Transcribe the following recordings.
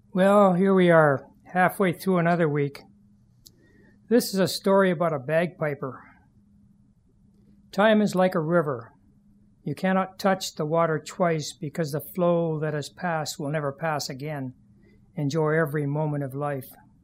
Well, here we are, halfway through another week. This is a story about a bagpiper. Time is like a river. You cannot touch the water twice because the flow that has passed will never pass again. Enjoy every moment of life.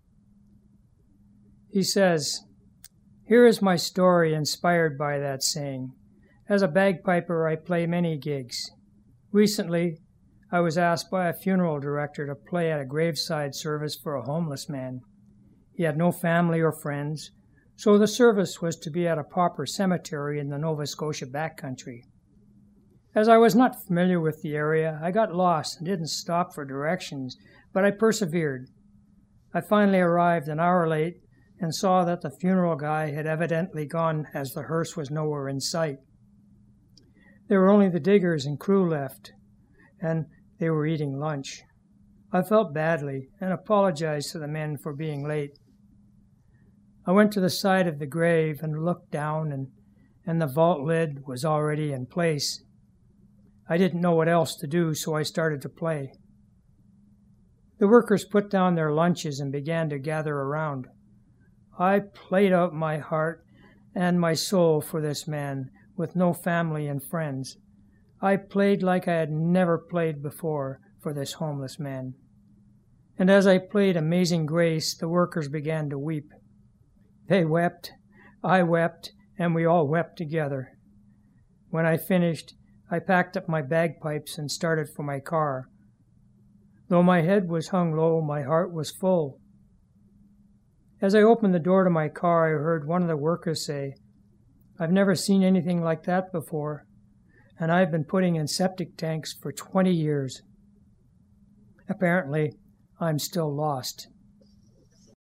He says, "Here is my story inspired by that saying. As a bagpiper, I play many gigs. Recently, I was asked by a funeral director to play at a graveside service for a homeless man. He had no family or friends, so the service was to be at a pauper cemetery in the Nova Scotia backcountry. As I was not familiar with the area, I got lost and didn't stop for directions, but I persevered. I finally arrived an hour late and saw that the funeral guy had evidently gone as the hearse was nowhere in sight. There were only the diggers and crew left, and they were eating lunch. I felt badly and apologized to the men for being late. I went to the side of the grave and looked down, and the vault lid was already in place. I didn't know what else to do, so I started to play. The workers put down their lunches and began to gather around. I played out my heart and my soul for this man with no family and friends. I played like I had never played before for this homeless man. And as I played Amazing Grace, the workers began to weep. They wept, I wept, and we all wept together. When I finished, I packed up my bagpipes and started for my car. Though my head was hung low, my heart was full. As I opened the door to my car, I heard one of the workers say, "I've never seen anything like that before, and I've been putting in septic tanks for 20 years. Apparently, I'm still lost."